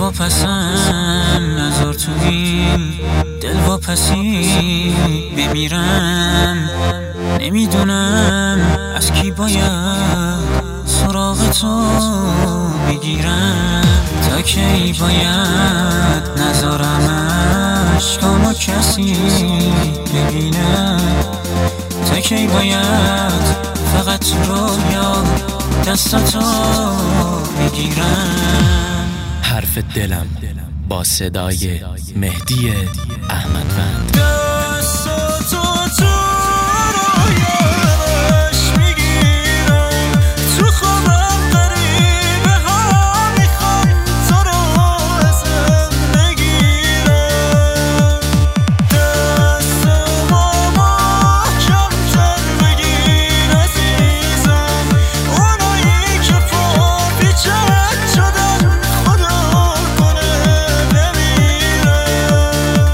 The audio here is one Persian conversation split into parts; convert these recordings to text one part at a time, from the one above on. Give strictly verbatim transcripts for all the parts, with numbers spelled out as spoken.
واپسم نظر تو این دل واپسی بمیرم. نمیدونم از کی باید سراغ تو بگیرم. تا کی باید نذارم اشکامو کسی ببینه. تا کی باید فقط تو رویا دستاتو بگیرم. حرف دلم با صدای مهدی احمدوند. دستاتو تو رویاش میگیرم. تو خوابم غریبه ها میخوان تو رو ازم بگیرم. دستمو محکم‌تر بگیر عزیزم. اونایی که پا پیچک شدن خدا کنه بمیرم.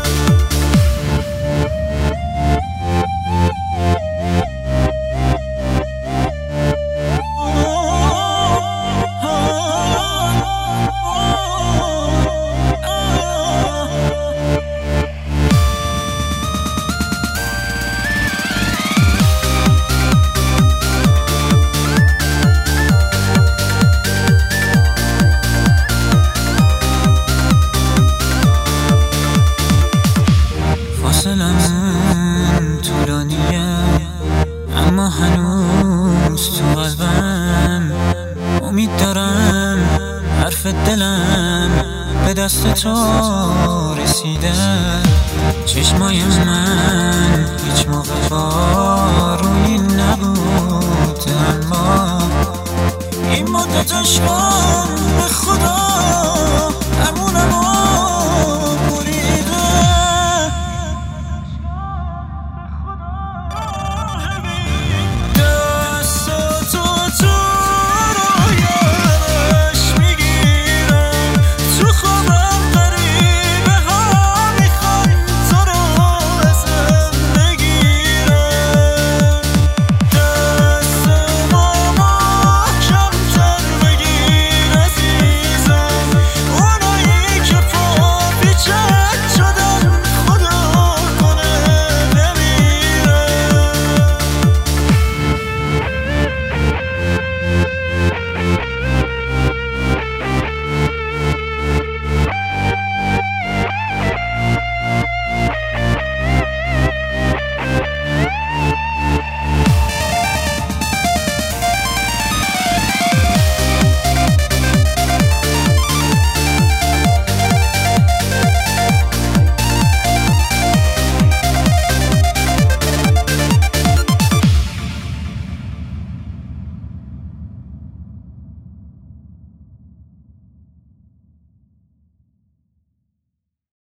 فاصلمون طولانیه اما هنوز تو قلبم. امید دارم حرف دلم به دست تو رسیده. چشمای من هیچ موقع بارویی نبود، اما این مدت عشقم به خدا